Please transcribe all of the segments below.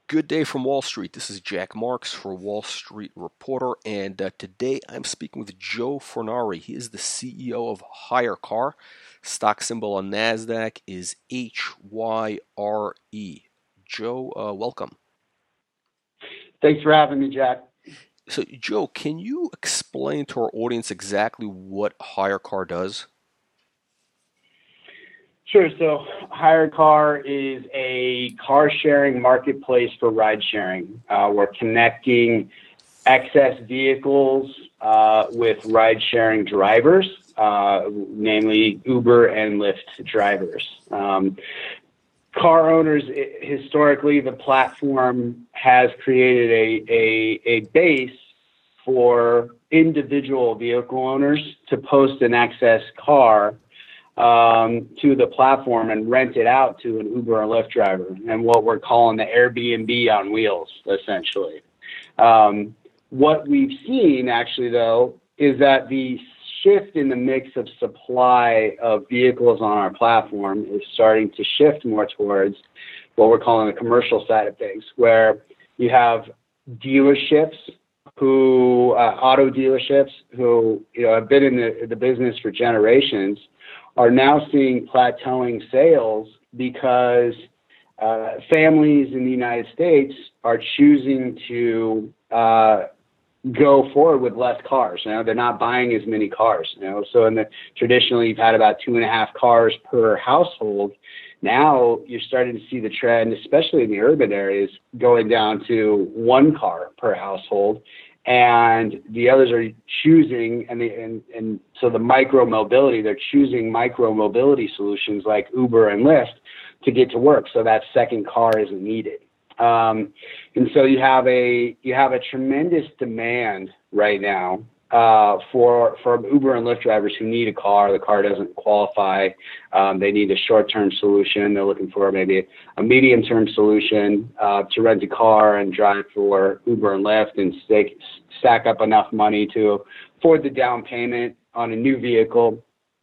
Good day from Wall Street. This is Jack Marks for Wall Street Reporter, and today I'm speaking with Joe Fornari. He is the CEO of HyreCar. Stock symbol on NASDAQ is HYRE. Joe, welcome. Thanks for having me, Jack. So, Joe, can you explain to our audience exactly what HyreCar does? Sure. So HyreCar is a car sharing marketplace for ride sharing. We're connecting excess vehicles with ride sharing drivers, namely Uber and Lyft drivers. Car owners, historically, the platform has created a base for individual vehicle owners to post an excess car to the platform and rent it out to an Uber or Lyft driver, and what we're calling the Airbnb on wheels, essentially. What we've seen, actually, though, is that the shift in the mix of supply of vehicles on our platform is starting to shift more towards what we're calling the commercial side of things, where you have dealerships auto dealerships who have been in the business for generations, are now seeing plateauing sales because families in the United States are choosing to go forward with less cars. They're not buying as many cars. So traditionally you've had about 2.5 cars per household. Now you're starting to see the trend, especially in the urban areas, going down to 1 car per household, and the others are choosing, and so the micro mobility, they're choosing micro mobility solutions like Uber and Lyft to get to work, so that second car isn't needed. And so you have a tremendous demand right now for Uber and Lyft drivers who need a car. The car doesn't qualify. They need a short-term solution. They're looking for maybe a medium-term solution to rent a car and drive for Uber and Lyft and stack up enough money to afford the down payment on a new vehicle.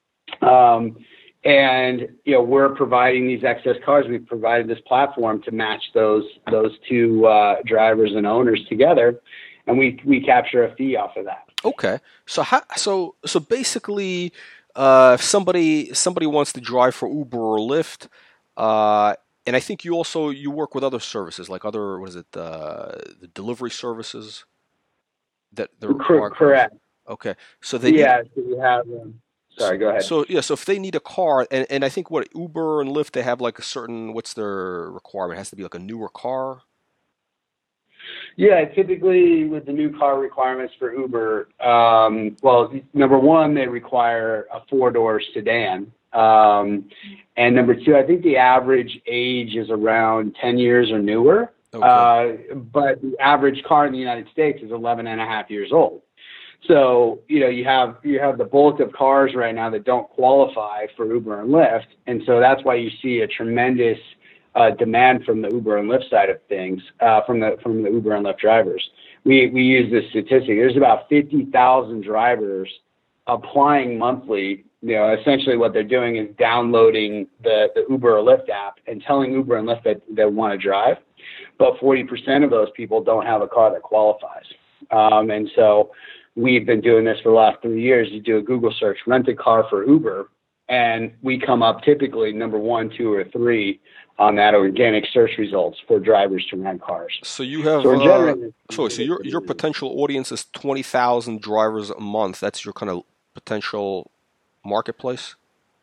And we're providing these excess cars. We've provided this platform to match those two drivers and owners together, and we capture a fee off of that. Okay, so basically, if somebody wants to drive for Uber or Lyft, and I think you work with other services like the delivery services that they're correct. Okay, so so you have. Sorry, go ahead. So if they need a car, and I think Uber and Lyft, they have like a certain, what's their requirement? It has to be like a newer car. Yeah, typically with the new car requirements for Uber, well, number one, they require a 4-door sedan. And number two, I think the average age is around 10 years or newer. Okay. But the average car in the United States is 11 and a half years old. So, you have the bulk of cars right now that don't qualify for Uber and Lyft. And so that's why you see a tremendous demand from the Uber and Lyft side of things, from the Uber and Lyft drivers. We use this statistic. There's about 50,000 drivers applying monthly. Essentially what they're doing is downloading the Uber or Lyft app and telling Uber and Lyft that they want to drive. But 40% of those people don't have a car that qualifies. And so we've been doing this for the last 3 years. You do a Google search, rent a car for Uber, and we come up typically number 1, 2, or 3 on that organic search results for drivers to rent cars. So you have so your potential audience is 20,000 drivers a month. That's your kind of potential marketplace.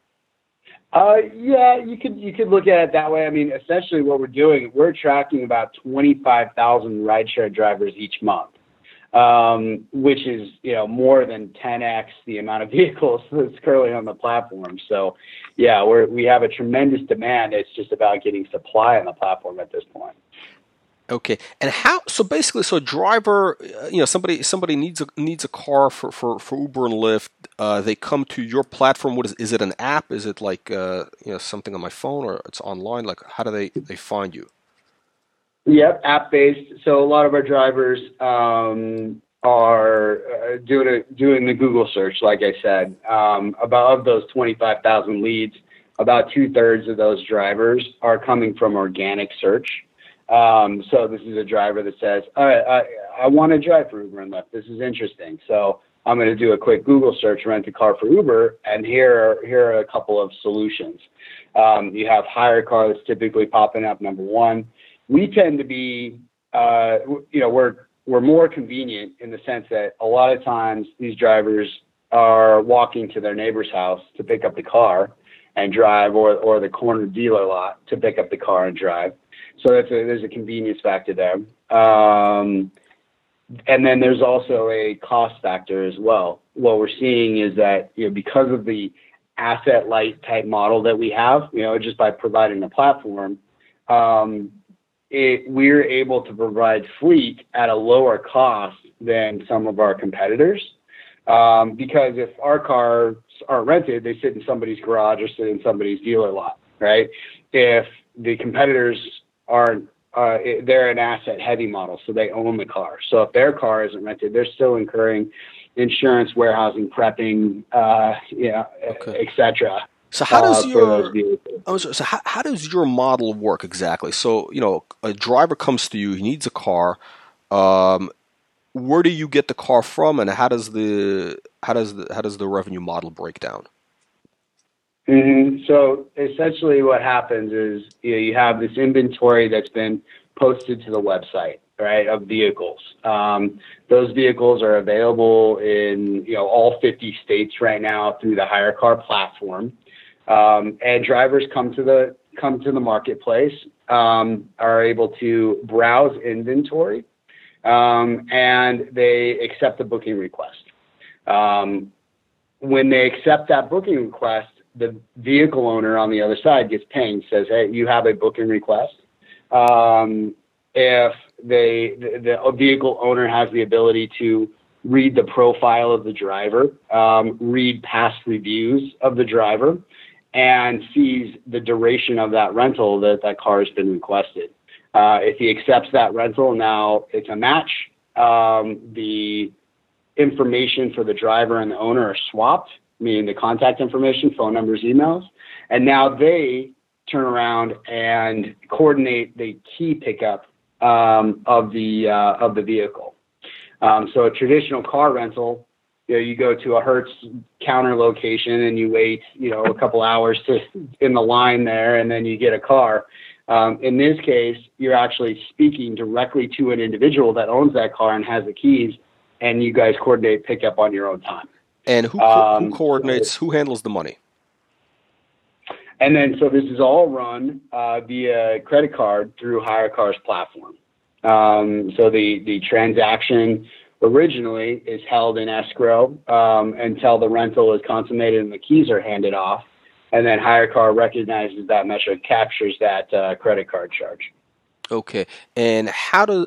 Yeah, you could look at it that way. I mean, essentially what we're doing, we're tracking about 25,000 rideshare drivers each month. Which is, more than 10x the amount of vehicles that's currently on the platform. So, yeah, we have a tremendous demand. It's just about getting supply on the platform at this point. Okay, and so basically, a driver, somebody needs a car for Uber and Lyft. They come to your platform. Is it an app? Is it like something on my phone, or it's online? Like, how do they find you? Yep, app-based. So a lot of our drivers are doing the Google search, like I said. Of those 25,000 leads, about 2/3 of those drivers are coming from organic search. So this is a driver that says, all right, I want to drive for Uber and Lyft. This is interesting. So I'm going to do a quick Google search, rent a car for Uber, and here are a couple of solutions. You have hire car that's typically popping up, number one. We tend to be, we're more convenient in the sense that a lot of times these drivers are walking to their neighbor's house to pick up the car and drive, or the corner dealer lot to pick up the car and drive. So there's a convenience factor there. And then there's also a cost factor as well. What we're seeing is that, because of the asset light type model that we have, just by providing the platform, we're able to provide fleet at a lower cost than some of our competitors. Because if our cars aren't rented, they sit in somebody's garage or sit in somebody's dealer lot, right? If the competitors aren't, they're an asset heavy model, so they own the car. So if their car isn't rented, they're still incurring insurance, warehousing, prepping, etc. So how does how does your model work exactly? So a driver comes to you, he needs a car. Where do you get the car from, and how does the revenue model break down? Mm-hmm. So essentially what happens is you have this inventory that's been posted to the website, right, of vehicles. Those vehicles are available in all 50 states right now through the Hire Car platform. And drivers come to the marketplace, are able to browse inventory, and they accept the booking request. When they accept that booking request, the vehicle owner on the other side gets pinged, says, hey, you have a booking request. If the vehicle owner has the ability to read the profile of the driver, read past reviews of the driver, and sees the duration of that rental that car has been requested. If he accepts that rental, now it's a match. The information for the driver and the owner are swapped, meaning the contact information, phone numbers, emails, and now they turn around and coordinate the key pickup of the vehicle. So a traditional car rental, you go to a Hertz counter location and you wait, a couple hours in the line there, and then you get a car. In this case, you're actually speaking directly to an individual that owns that car and has the keys, and you guys coordinate pickup on your own time. And who coordinates? Who handles the money? And then, so this is all run via credit card through Hire Car's platform. So the transaction originally is held in escrow until the rental is consummated and the keys are handed off, and then Hire Car recognizes that metric, captures that credit card charge. Okay, and how does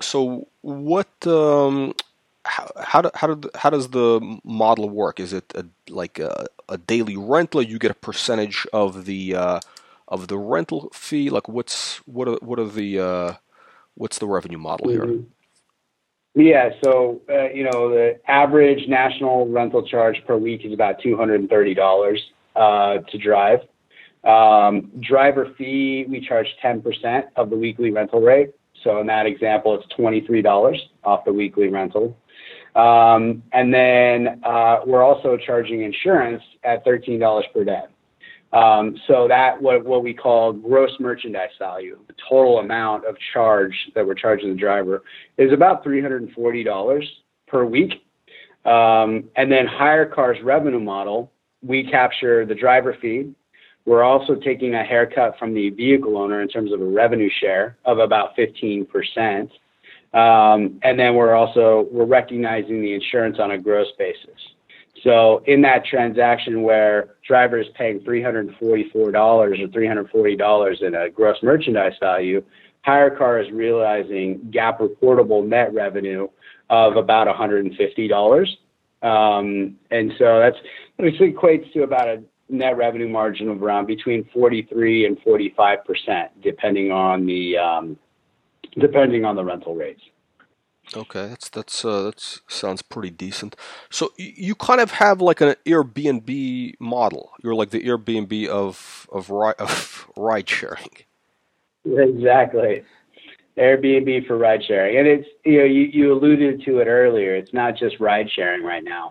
the model work? Is it like a daily rental? You get a percentage of the rental fee. Like what's the revenue model here? Mm-hmm. Yeah, so the average national rental charge per week is about $230 to drive. Driver fee, we charge 10% of the weekly rental rate. So in that example, it's $23 off the weekly rental. And then we're also charging insurance at $13 per day. So that what we call gross merchandise value, the total amount of charge that we're charging the driver, is about $340 per week. And then Hire Car's revenue model, we capture the driver fee. We're also taking a haircut from the vehicle owner in terms of a revenue share of about 15%. And then we're recognizing the insurance on a gross basis. So in that transaction where driver is paying $344 or $340 in a gross merchandise value, Hire Car is realizing GAAP reportable net revenue of about $150. And so this equates to about a net revenue margin of around between 43 and 45%, depending on the rental rates. Okay, that sounds pretty decent. So you kind of have like an Airbnb model. You're like the Airbnb of ride sharing. Exactly. Airbnb for ride sharing. And it's, you alluded to it earlier. It's not just ride sharing right now.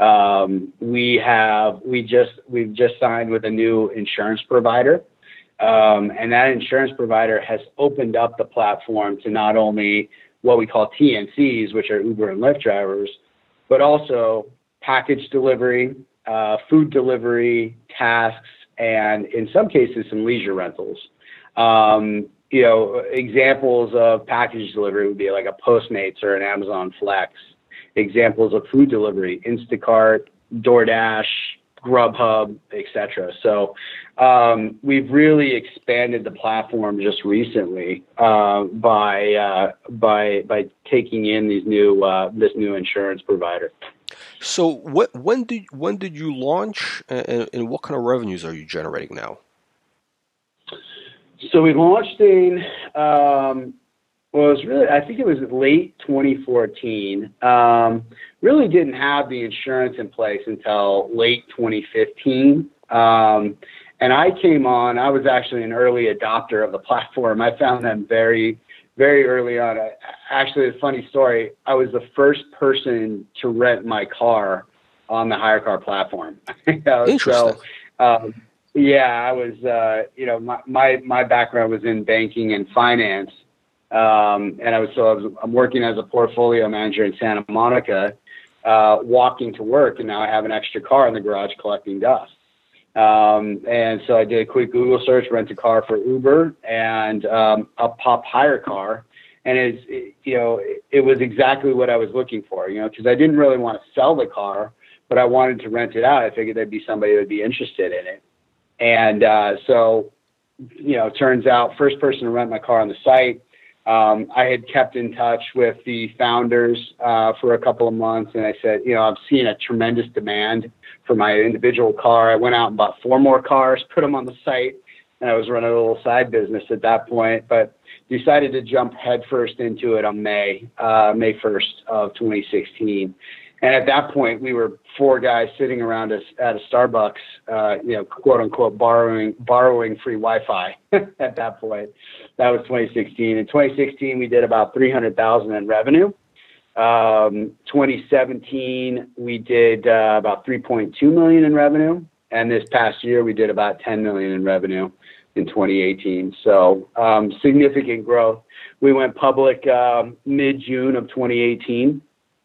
We've just signed with a new insurance provider. And that insurance provider has opened up the platform to not only what we call TNCs, which are Uber and Lyft drivers, but also package delivery, food delivery, tasks, and in some cases, some leisure rentals. Examples of package delivery would be like a Postmates or an Amazon Flex. Examples of food delivery, Instacart, DoorDash, Grubhub, etc. So we've really expanded the platform just recently by taking in this new insurance provider. So when did you launch, and what kind of revenues are you generating now? So we launched in I think it was late 2014. Really didn't have the insurance in place until late 2015. And I came on, I was actually an early adopter of the platform. I found them very, very early on. Actually, a funny story. I was the first person to rent my car on the HireCar platform. Interesting. So, I was, my background was in banking and finance. And I'm working as a portfolio manager in Santa Monica, walking to work, and now I have an extra car in the garage collecting dust. And so I did a quick Google search, rent a car for Uber, and up popped HireCar, and it was exactly what I was looking for, because I didn't really want to sell the car, but I wanted to rent it out. I figured there'd be somebody that would be interested in it, and it turns out first person to rent my car on the site. I had kept in touch with the founders for a couple of months, and I said, I've seen a tremendous demand for my individual car. I went out and bought 4 more cars, put them on the site, and I was running a little side business at that point, but decided to jump headfirst into it on May 1st of 2016. And at that point, we were 4 guys sitting around us at a Starbucks, quote unquote, borrowing free Wi-Fi at that point. That was 2016. In 2016, we did about $300,000 in revenue. 2017, we did about $3.2 million in revenue. And this past year, we did about $10 million in revenue in 2018. So significant growth. We went public mid-June of 2018.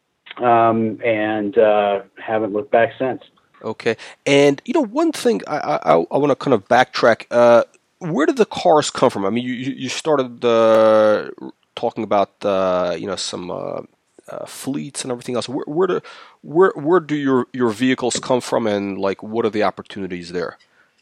And haven't looked back since. Okay. And, one thing I want to kind of backtrack. Where did the cars come from? I mean, you started talking about, some fleets and everything else. Where do your vehicles come from, and what are the opportunities there?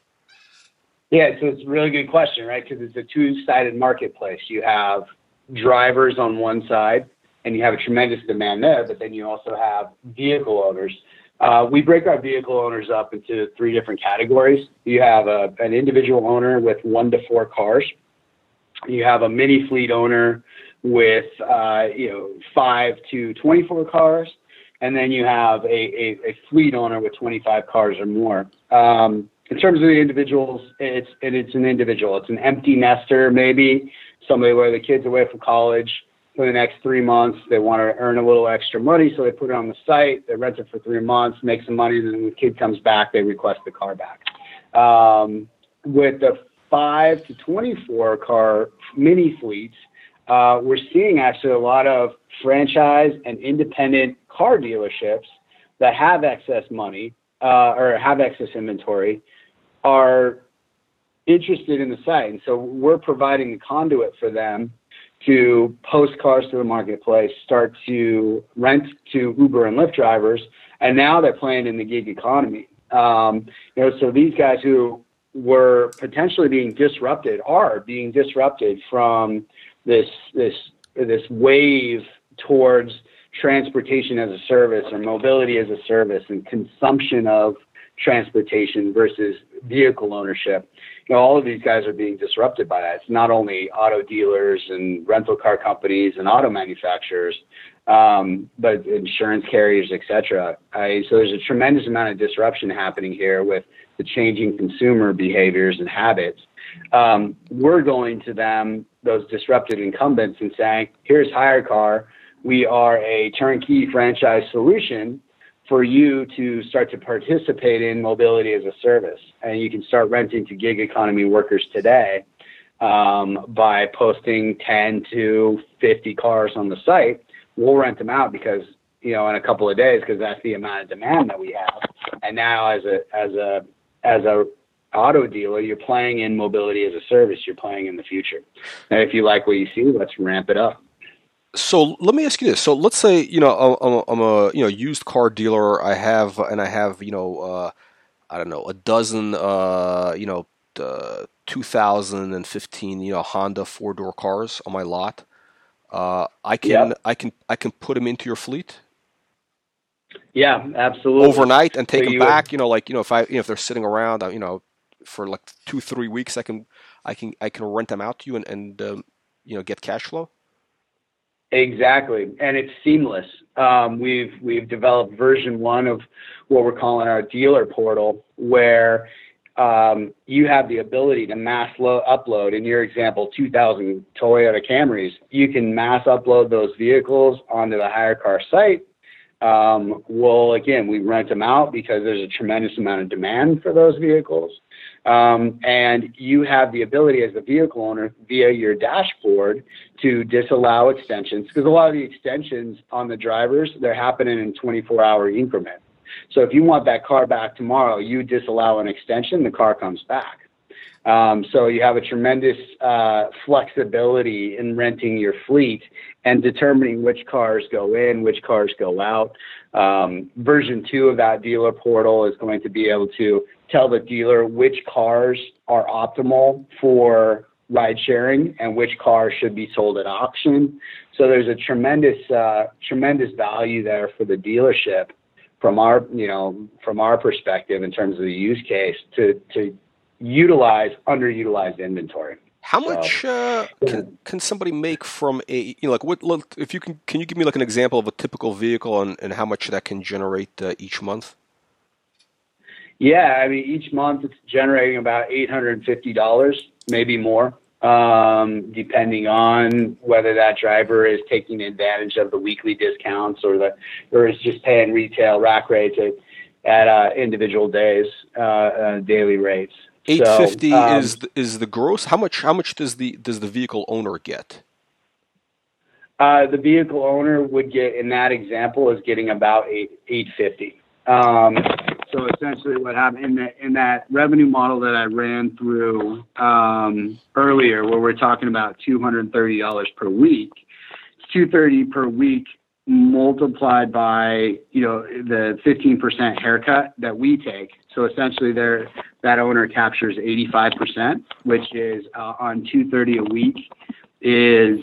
Yeah, so it's a really good question, right? Because it's a two-sided marketplace. You have drivers on one side, and you have a tremendous demand there, but then you also have vehicle owners. We break our vehicle owners up into 3 different categories. You have an individual owner with 1 to 4 cars. You have a mini fleet owner with 5 to 24 cars, and then you have a fleet owner with 25 cars or more. In terms of the individuals, it's an individual. It's an empty nester, maybe somebody where the kid's away from college for the next 3 months. They want to earn a little extra money, so they put it on the site. They rent it for 3 months, make some money, and then when the kid comes back, they request the car back. With the 5 to 24 car mini fleets, we're seeing actually a lot of franchise and independent car dealerships that have excess money or have excess inventory are interested in the site. And so we're providing the conduit for them to post cars to the marketplace, start to rent to Uber and Lyft drivers, and now they're playing in the gig economy. So these guys who were potentially being disrupted are being disrupted from this wave towards transportation as a service or mobility as a service and consumption of transportation versus vehicle ownership. All of these guys are being disrupted by that. It's not only auto dealers and rental car companies and auto manufacturers, but insurance carriers, et cetera. So there's a tremendous amount of disruption happening here with the changing consumer behaviors and habits. We're going to them those disrupted incumbents and saying, here's HireCar. We are a turnkey franchise solution for you to start to participate in mobility as a service. And you can start renting to gig economy workers today by posting 10 to 50 cars on the site. We'll rent them out because, in a couple of days, because that's the amount of demand that we have. And now as a auto dealer, you're playing in mobility as a service. You're playing in the future. And if you like what you see, let's ramp it up. So let me ask you this. So let's say, I'm a used car dealer. I have I don't know, a dozen 2015 Honda four-door cars on my lot. I can put them into your fleet. Yeah, absolutely. Overnight and take them back. If they're sitting around, for like 2-3 weeks, I can rent them out to you and get cash flow. Exactly, and it's seamless. We've developed version 1 of what we're calling our dealer portal, where you have the ability to mass upload. In your example, 2,000 Toyota Camrys, you can mass upload those vehicles onto the HireCar site. We rent them out because there's a tremendous amount of demand for those vehicles. And you have the ability as a vehicle owner via your dashboard to disallow extensions, because a lot of the extensions on the drivers, they're happening in 24-hour increments. So if you want that car back tomorrow, you disallow an extension, the car comes back. So you have a tremendous flexibility in renting your fleet and determining which cars go in, which cars go out. Version 2 of that dealer portal is going to be able to tell the dealer which cars are optimal for ride sharing and which cars should be sold at auction. So there's a tremendous value there for the dealership from our perspective in terms of the use case to utilize underutilized inventory. How much can somebody make from a if you can you give me like an example of a typical vehicle and how much that can generate each month? Yeah, I mean, each month it's generating about $850, maybe more, depending on whether that driver is taking advantage of the weekly discounts or is just paying retail rack rates at individual days, daily rates. 850 is the gross. How much does the vehicle owner get? The vehicle owner would get, in that example, is getting about $850. So essentially what happened in that revenue model that I ran through earlier, where we're talking about $230 per week, it's $230 per week multiplied by the 15% haircut that we take. So essentially that owner captures 85%, which is on $230 a week is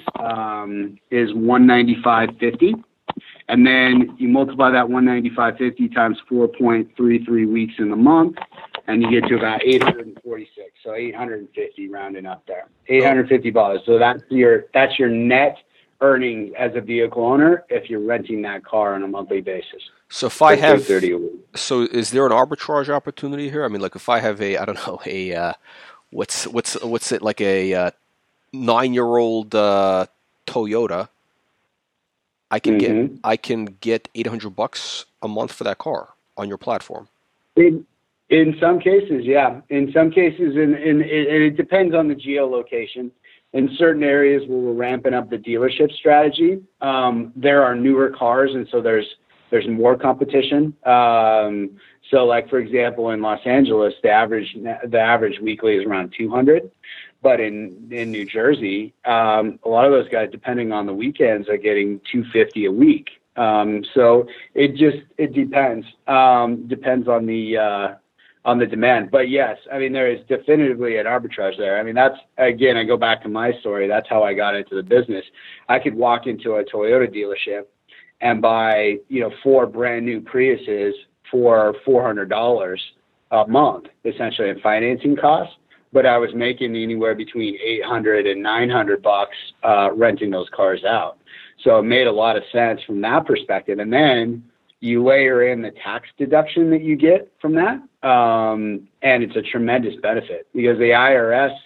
$195.50. And then you multiply that $195.50 times 4.33 weeks in the month, and you get to about 846. So 850 rounding up there, $850. So that's your net earnings as a vehicle owner if you're renting that car on a monthly basis. So if I have, so is there an arbitrage opportunity here? I mean, like if I have what's it, like a 9-year-old Toyota, I can get $800 a month for that car on your platform. In some cases, yeah. In some cases, and it depends on the geolocation. In certain areas where we're ramping up the dealership strategy, there are newer cars, and so there's more competition. So, like for example, in Los Angeles, the average weekly is around 200. But in New Jersey, a lot of those guys, depending on the weekends, are getting $250 a week. So it depends. Depends on the demand. But yes, I mean, there is definitively an arbitrage there. I mean, that's, again, I go back to my story. That's how I got into the business. I could walk into a Toyota dealership and buy 4 brand new Priuses for $400 a month, essentially, in financing costs. But I was making anywhere between $800 and $900 renting those cars out. So it made a lot of sense from that perspective. And then you layer in the tax deduction that you get from that, and it's a tremendous benefit because the IRS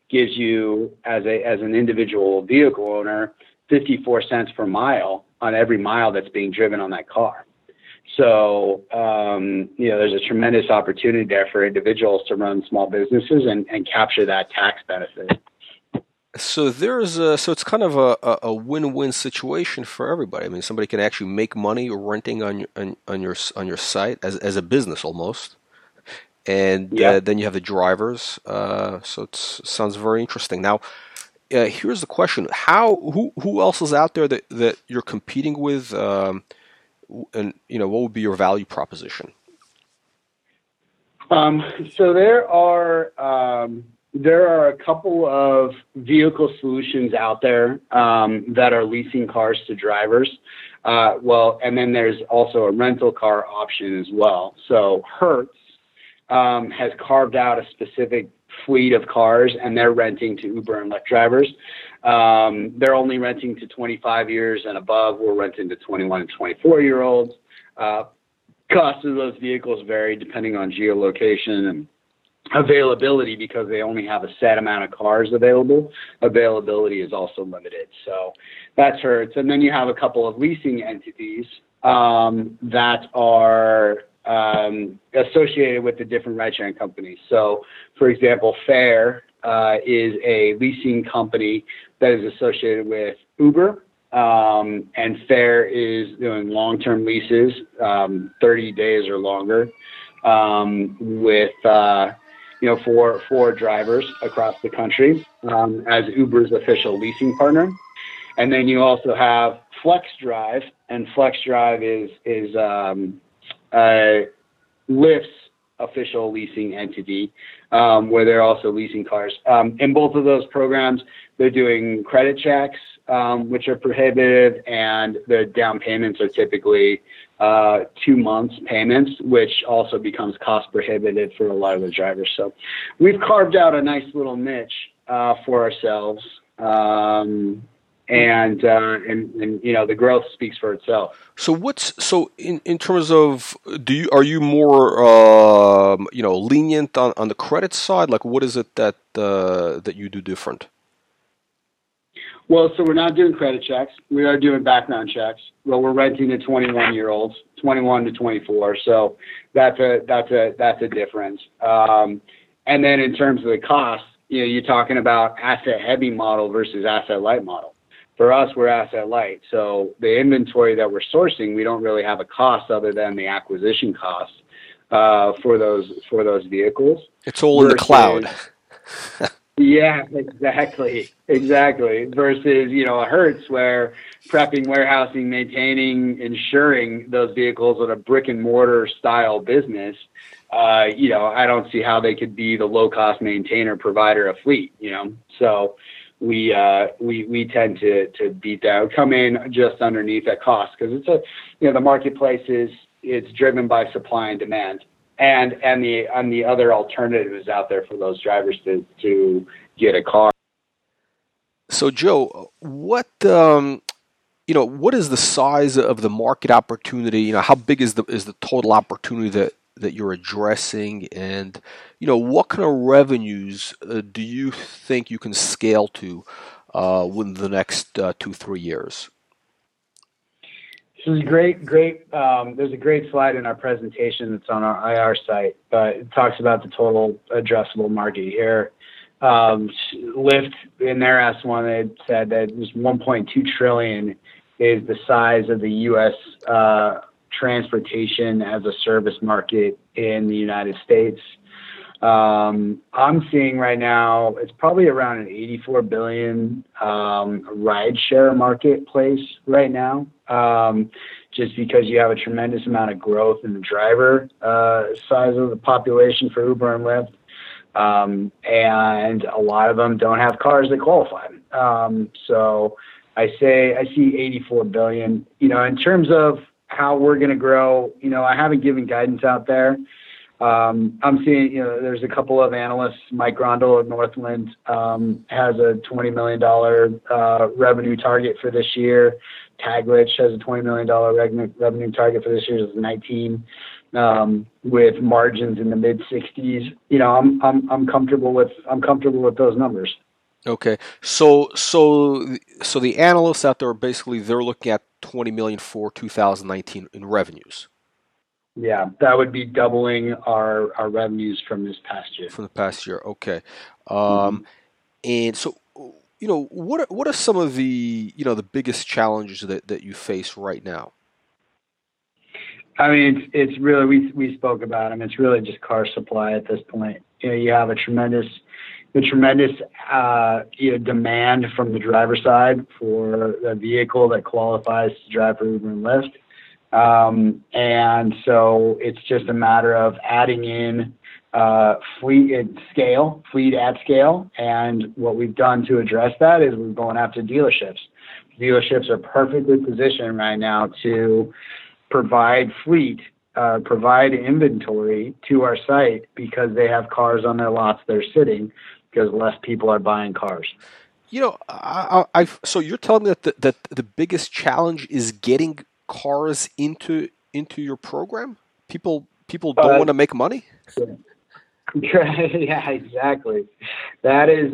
gives you, as an individual vehicle owner, 54 cents per mile on every mile that's being driven on that car. So, there's a tremendous opportunity there for individuals to run small businesses and capture that tax benefit. So so it's kind of a win-win situation for everybody. I mean, somebody can actually make money renting on your site as a business almost, and then you have the drivers. So it sounds very interesting. Now, here's the question: who else is out there that you're competing with, and what would be your value proposition? So there are a couple of vehicle solutions out there that are leasing cars to drivers. And then there's also a rental car option as well. So Hertz has carved out a specific fleet of cars, and they're renting to Uber and Lyft drivers. They're only renting to 25 years and above. We're renting to 21 and 24-year-olds. Cost of those vehicles vary depending on geolocation and availability, because they only have a set amount of cars available. Availability is also limited. So that's Hertz. And then you have a couple of leasing entities that are associated with the different ride-sharing companies. So, for example, Fair is a leasing company that is associated with Uber, and Fair is doing long-term leases, 30 days or longer, with for drivers across the country as Uber's official leasing partner. And then you also have FlexDrive, and FlexDrive is Lyft's official leasing entity, where they're also leasing cars. In both of those programs, they're doing credit checks, which are prohibitive, and the down payments are typically 2 months payments, which also becomes cost prohibitive for a lot of the drivers. So we've carved out a nice little niche for ourselves. And the growth speaks for itself. So in terms of are you more lenient on the credit side? Like, what is it that you do different? Well, so we're not doing credit checks. We are doing background checks. Well, we're renting to 21-year-olds, 21 to 24. So that's a difference. And then in terms of the cost, you're talking about asset heavy model versus asset light model. For us, we're asset light. So the inventory that we're sourcing, we don't really have a cost other than the acquisition cost for those vehicles. It's all in the cloud. Yeah, exactly. Versus, a Hertz, where prepping, warehousing, maintaining, insuring those vehicles in a brick and mortar style business, I don't see how they could be the low cost maintainer provider of fleet, So we tend to beat that, come in just underneath that cost, because it's the marketplace it's driven by supply and demand. And the other alternatives out there for those drivers to get a car. So Joe, what is the size of the market opportunity? How big is the total opportunity that you're addressing, and what kind of revenues do you think you can scale to within the next 2-3 years? This is great. There's a great slide in our presentation that's on our IR site, but it talks about the total addressable market here. Lyft, in their S1, they said that this 1.2 trillion is the size of the U.S. transportation as a service market in the United States. I'm seeing right now it's probably around an 84 billion rideshare marketplace right now, just because you have a tremendous amount of growth in the driver size of the population for Uber and Lyft, and a lot of them don't have cars that qualify. So I see 84 billion. In terms of how we're going to grow, I haven't given guidance out there. I'm seeing, there's a couple of analysts. Mike Grondel of Northland has a $20 million revenue target for this year. Taglich has a $20 million revenue target for this year. It's 19. with margins in the mid 60s. I'm comfortable with those numbers. Okay, so the analysts out there basically they're looking at 20 million for 2019 in revenues Yeah, that would be doubling our revenues from this past year. from the past year. Okay, Mm-hmm. and so what are some of the the biggest challenges that you face right now? I mean, it's really we spoke about them. It's really just car supply at this point. You have a tremendous demand from the driver side for a vehicle that qualifies to drive for Uber and Lyft. And so it's just a matter of adding in fleet at scale. And what we've done to address that is we're going after dealerships. Dealerships are perfectly positioned right now to provide provide inventory to our site because they have cars on their lots that are sitting because less people are buying cars. So you're telling me that the biggest challenge is getting cars into your program? People don't want to make money? Yeah, exactly. That is,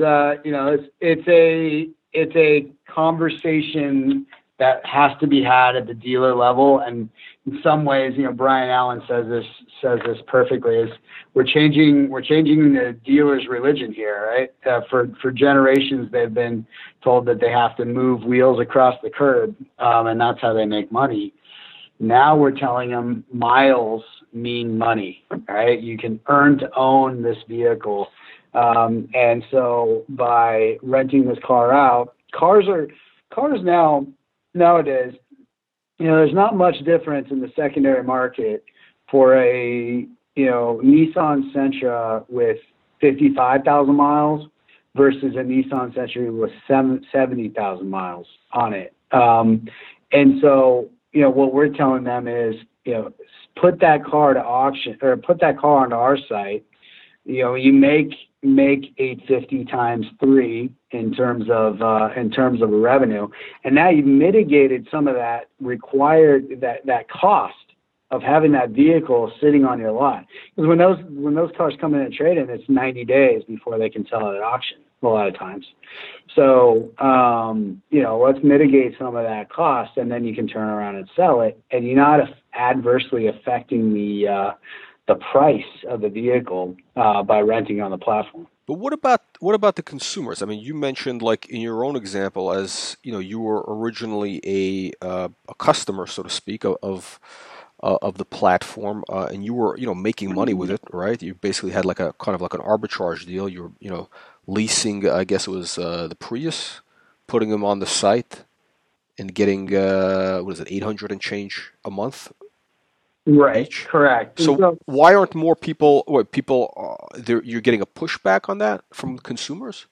it's a conversation that has to be had at the dealer level. And in some ways, Brian Allen says this perfectly, is we're changing the dealer's religion here, right? For generations, they've been told that they have to move wheels across the curb, and that's how they make money. Now we're telling them miles mean money, right? You can earn to own this vehicle. And so by renting this car out, cars nowadays, there's not much difference in the secondary market for a, Nissan Sentra with 55,000 miles versus a Nissan Sentra with 70,000 miles on it. And so, what we're telling them is, put that car to auction or put that car onto our site. You make 850 times 3 in terms of revenue, and now you've mitigated some of that that cost of having that vehicle sitting on your lot. Because when those cars come in and trade in, it's 90 days before they can sell it at auction a lot of times. So let's mitigate some of that cost, and then you can turn around and sell it, and you're not adversely affecting the price of the vehicle by renting on the platform. But what about the consumers? I mean, you mentioned like in your own example, as you were originally a customer, so to speak, of the platform, and you were making money with it, right? You basically had like a kind of like an arbitrage deal. You were leasing, I guess it was the Prius, putting them on the site, and getting what is it, 800 and change a month. Right. Each. Correct. So why aren't more people? You're getting a pushback on that from consumers?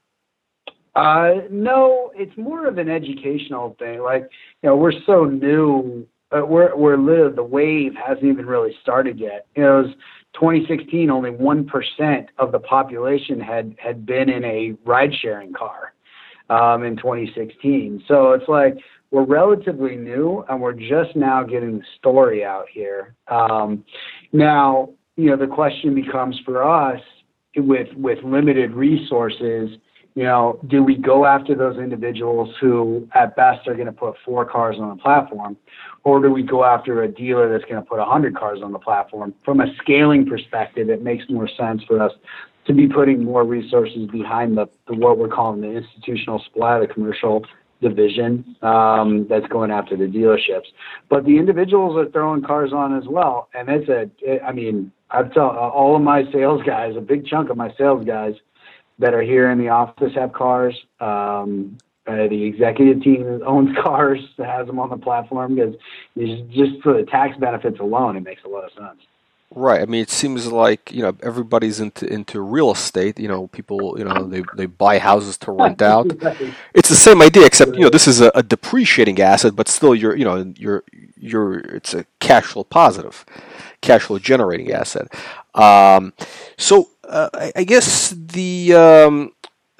No, it's more of an educational thing. Like, we're so new. The wave hasn't even really started yet. It was 2016. Only 1% of the population had been in a ride-sharing car in 2016. So it's like we're relatively new, and we're just now getting the story out here. Now, the question becomes for us with limited resources. Do we go after those individuals who at best are going to put 4 cars on the platform, or do we go after a dealer that's going to put 100 cars on the platform? From a scaling perspective, it makes more sense for us to be putting more resources behind the what we're calling the institutional supply, the commercial division that's going after the dealerships. But the individuals are throwing cars on as well, and I've told all of my sales guys, a big chunk of my sales guys that are here in the office have cars. The executive team owns cars that has them on the platform because just for the tax benefits alone, it makes a lot of sense. Right. I mean, it seems like everybody's into real estate. People they buy houses to rent out. It's the same idea, except this is a depreciating asset, but still it's a cash flow positive, cash flow generating asset. So I guess the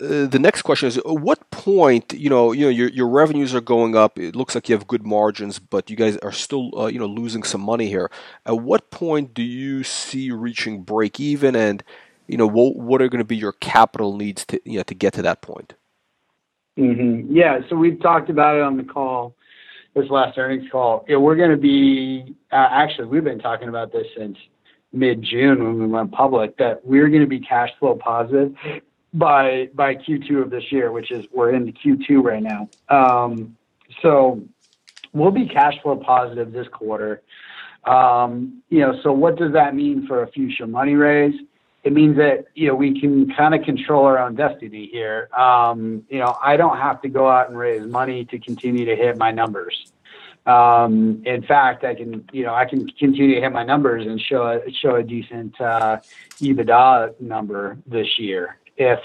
the next question is: at what point, your revenues are going up? It looks like you have good margins, but you guys are still, losing some money here. At what point do you see reaching break even, and what are going to be your capital needs to get to that point? Yeah, so we've talked about it on the call, this last earnings call. We're going to be actually, we've been talking about this since mid-June when we went public, that we're going to be cash flow positive by Q2 of this year, which is we're into Q2 right now. So we'll be cash flow positive this quarter. So what does that mean for a future money raise? It means that, we can kind of control our own destiny here. I don't have to go out and raise money to continue to hit my numbers. In fact, I can continue to hit my numbers and show a decent EBITDA number this year if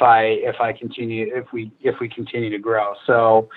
we continue to grow. So,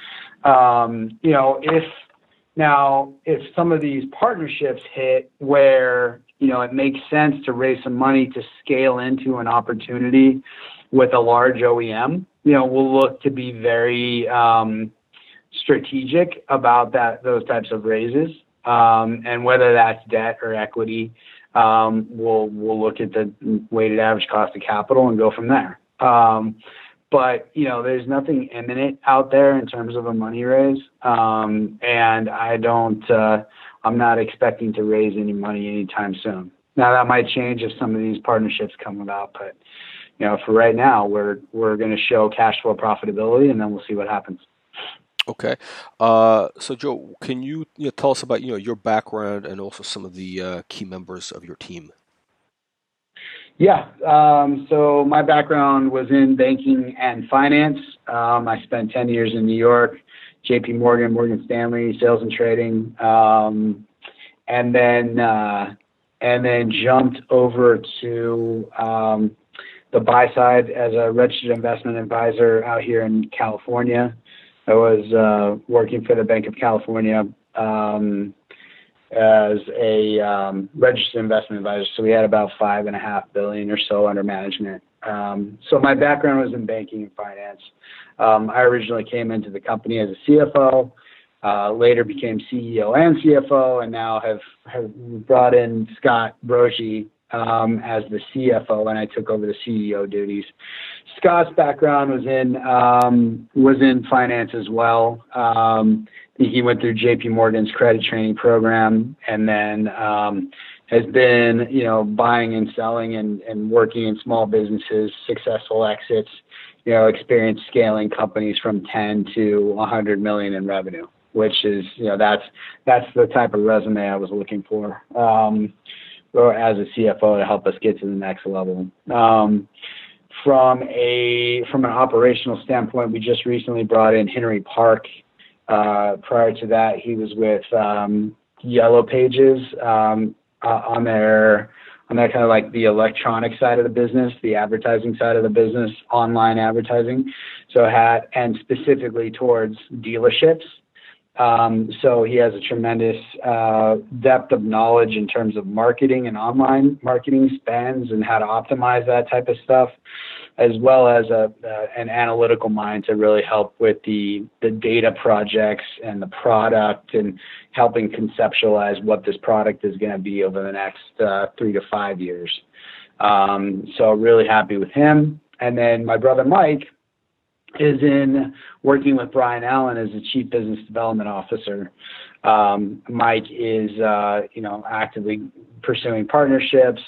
if some of these partnerships hit where it makes sense to raise some money to scale into an opportunity with a large OEM, we'll look to be very strategic about those types of raises, and whether that's debt or equity, we'll look at the weighted average cost of capital and go from there. But there's nothing imminent out there in terms of a money raise, and I'm not expecting to raise any money anytime soon. Now that might change if some of these partnerships come about, but for right now, we're going to show cash flow profitability, and then we'll see what happens. Okay. So Joe, can you tell us about your background and also some of the key members of your team? Yeah. So my background was in banking and finance. I spent 10 years in New York, JP Morgan, Morgan Stanley, sales and trading, and then jumped over to the buy side as a registered investment advisor out here in California. I was working for the Bank of California as a registered investment advisor. So we had about $5.5 billion or so under management. So my background was in banking and finance. I originally came into the company as a CFO, later became CEO and CFO, and now have brought in Scott Broggi as the CFO, and I took over the CEO duties. Scott's background was in finance as well. He went through JP Morgan's credit training program, and then has been, buying and selling and working in small businesses, successful exits, experience scaling companies from 10 to 100 million in revenue, which is, that's the type of resume I was looking for, or as a CFO to help us get to the next level. From an operational standpoint, we just recently brought in Henry Park. Prior to that, he was with Yellow Pages on their kind of like the electronic side of the business, the advertising side of the business, online advertising. And specifically towards dealerships. So he has a tremendous depth of knowledge in terms of marketing and online marketing spends and how to optimize that type of stuff, as well as an analytical mind to really help with the data projects and the product and helping conceptualize what this product is going to be over the next 3 to 5 years. So really happy with him. And then my brother Mike is in working with Brian Allen as the Chief Business Development Officer. Mike is, actively pursuing partnerships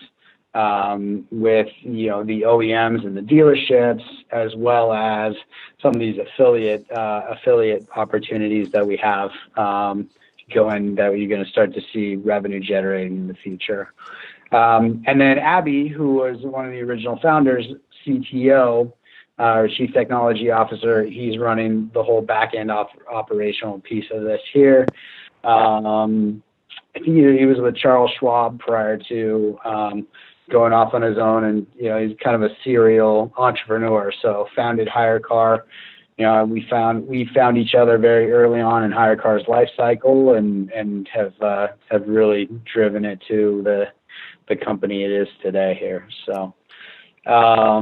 with, the OEMs and the dealerships, as well as some of these affiliate opportunities that we have going, that you're going to start to see revenue generating in the future. And then Abby, who was one of the original founders, CTO, our Chief Technology Officer, he's running the whole back-end operational piece of this here. I think he was with Charles Schwab prior to going off on his own, and he's kind of a serial entrepreneur. So founded HireCar. We found each other very early on in HireCar's life cycle, and have really driven it to the company it is today here. So.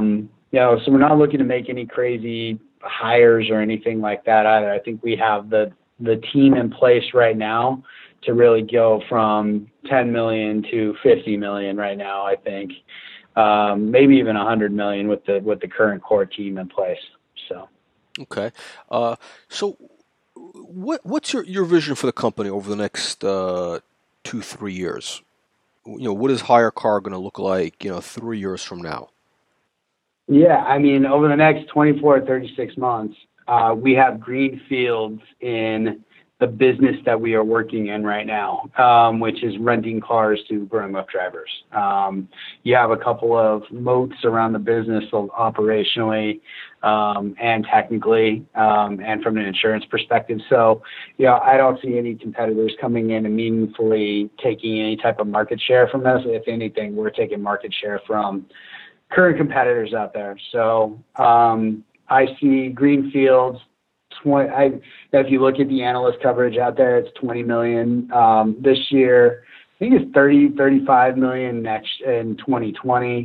So we're not looking to make any crazy hires or anything like that either. I think we have the team in place right now to really go from 10 million to 50 million right now. I think maybe even 100 million with the current core team in place. So Okay. So what's your vision for the company over the next 2-3 years? What is Hire Car going to look like, 3 years from now? yeah, I mean, over the next 24 to 36 months, we have green fields in the business that we are working in right now, which is renting cars to Burn Lift drivers. You have a couple of moats around the business, both operationally and technically, and from an insurance perspective. So, I don't see any competitors coming in and meaningfully taking any type of market share from us. If anything, we're taking market share from current competitors out there. So I see greenfields. If you look at the analyst coverage out there, it's 20 million this year. I think it's 35 million next in 2020.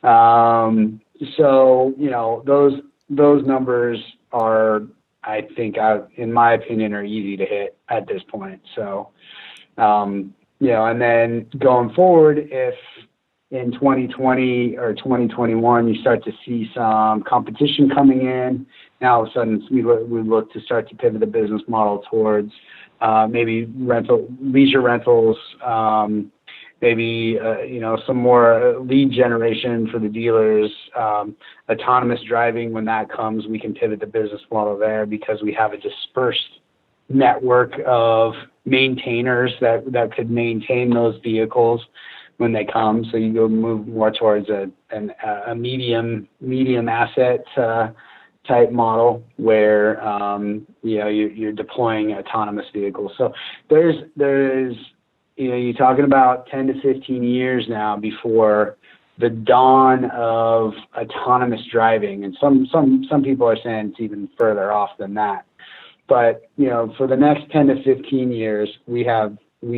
So those numbers are, I think, in my opinion, are easy to hit at this point. So and then going forward, if in 2020 or 2021, you start to see some competition coming in. Now, all of a sudden, we look to start to pivot the business model towards maybe leisure rentals, maybe some more lead generation for the dealers, autonomous driving. When that comes, we can pivot the business model there because we have a dispersed network of maintainers that could maintain those vehicles when they come. So you go move more towards a medium asset type model where you're deploying autonomous vehicles. So there's you're talking about 10 to 15 years now before the dawn of autonomous driving, and some people are saying it's even further off than that. But for the next 10 to 15 years, we have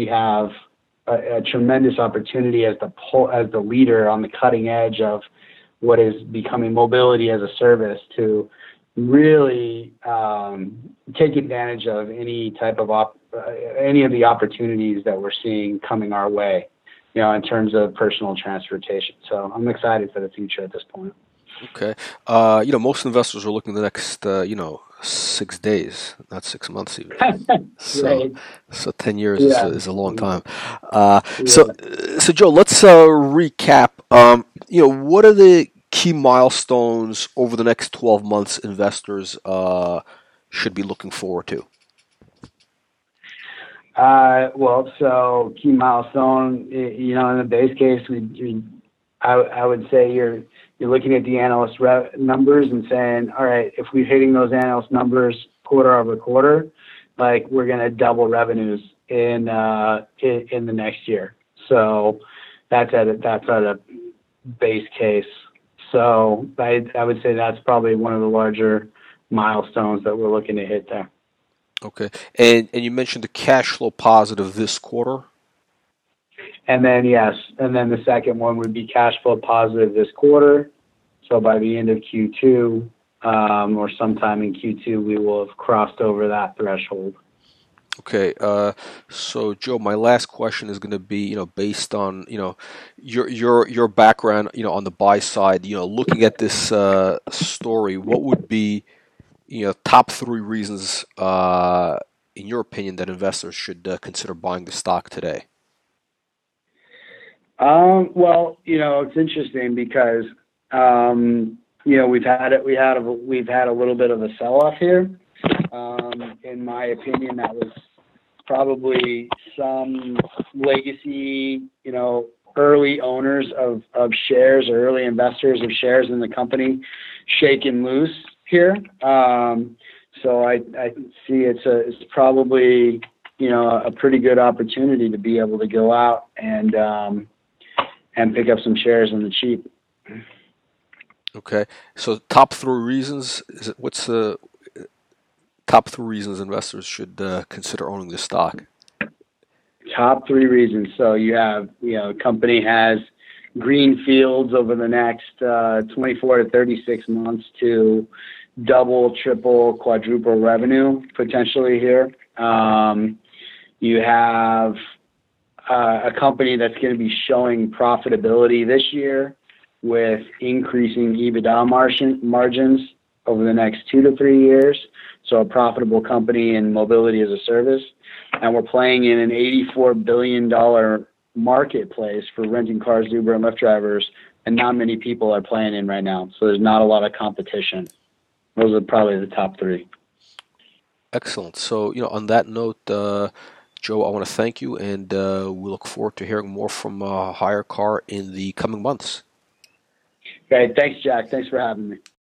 a tremendous opportunity as the leader on the cutting edge of what is becoming mobility as a service to really take advantage of any type of any of the opportunities that we're seeing coming our way, in terms of personal transportation. So I'm excited for the future at this point. Okay. Most investors are looking the next, 6 days, not 6 months even. So, Right. so 10 years Yeah. is a long time. Yeah. So Joe, let's recap. What are the key milestones over the next 12 months investors should be looking forward to? So key milestone, in the base case, I would say you're looking at the analyst numbers and saying, all right, if we're hitting those analyst numbers quarter over quarter, like we're going to double revenues in the next year. So that's at a base case. So I would say that's probably one of the larger milestones that we're looking to hit there. Okay. And you mentioned the cash flow positive this quarter. And then the second one would be cash flow positive this quarter. So by the end of Q2 or sometime in Q2, we will have crossed over that threshold. Okay. So Joe, my last question is going to be, based on, your background, on the buy side, looking at this story, what would be, top 3 reasons, in your opinion, that investors should consider buying the stock today? Well, it's interesting because we've had a little bit of a sell-off here. In my opinion, that was probably some legacy, early owners of shares or early investors of shares in the company shaken loose here. So I see it's probably a pretty good opportunity to be able to go out and pick up some shares on the cheap. Okay. So top 3 reasons, what's the top 3 reasons investors should consider owning this stock? Top 3 reasons. So you have, company has green fields over the next 24 to 36 months to double, triple, quadruple revenue potentially here. You have a company that's going to be showing profitability this year with increasing EBITDA margins over the next 2 to 3 years. So a profitable company in mobility as a service. And we're playing in an $84 billion marketplace for renting cars, Uber and Lyft drivers, and not many people are playing in right now. So there's not a lot of competition. Those are probably the top 3. Excellent. So, on that note, Joe, I want to thank you, and we look forward to hearing more from HireCar in the coming months. Okay, thanks, Jack. Thanks for having me.